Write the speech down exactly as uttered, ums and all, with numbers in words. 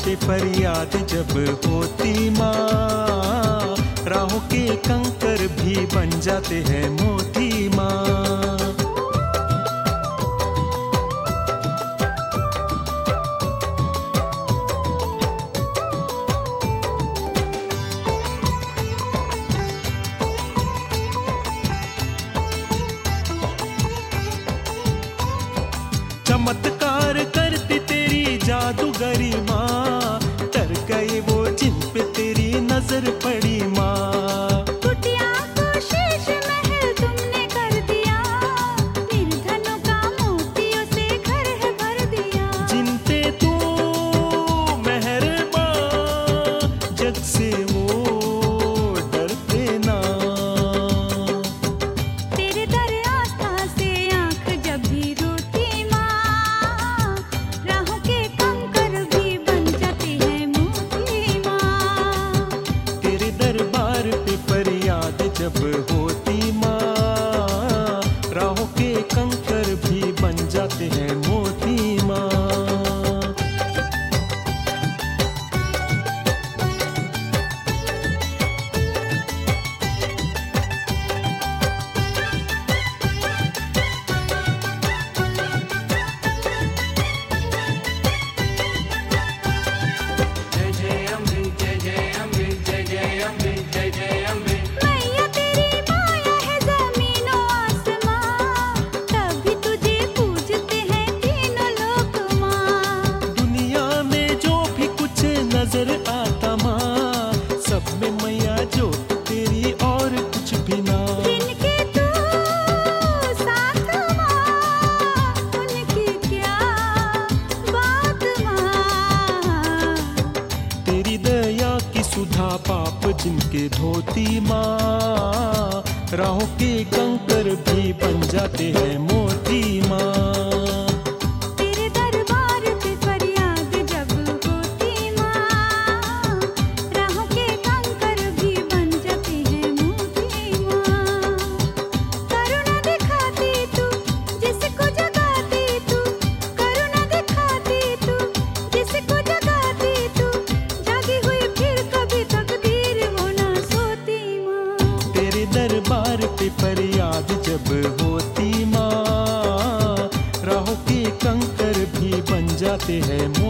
पे फरियाद जब होती माँ, राहों के कंकर भी बन जाते हैं मोती माँ। चमत्कार करती तेरी जादूगरी माँ, तर गए वो जिन पे तेरी नजर पड़ी माँ। कुटिया को शीश महल तुमने कर दिया, निर्धनों का मोतियों से घर है भर दिया। जिन पे तू मेहरबान, जग से वो डरते ना। तेरे दर आस्था से आंख जब भी रोती माँ, राहों के कंकर भी बन जाते हैं मोती माँ। तेरे दरबार पे फरियाद जब होती माँ, राहों के कंकर भी बन जाते हैं मोती माँ। मैया तेरी माया है ज़मीनों आसमां, तभी तुझे पूजते हैं तीनों लोक माँ। दुनिया में जो भी कुछ नजर आता माँ, सब में मैया जो तेरी और कुछ भी ना। जिनके तू साथ माँ, उनकी क्या बात माँ। तेरी दया की सुधा पाप जिनके धोती माँ, राहों के कंकर भी बन जाते हैं मोती माँ। तेरे दरबार पे फरियाद जब होती माँ, राहों के कंकर भी बन जाते हैं मोती माँ। करुणा दिखाती तू जिसको जगाती तू, करुणा दिखाती तू जिसको जगाती तू, जागी हुई फिर कभी तकदीर वो ना सोती माँ। तेरे दरबार पे फरियाद जब होती माँ, राहों के कंकर भी बन जाते हैं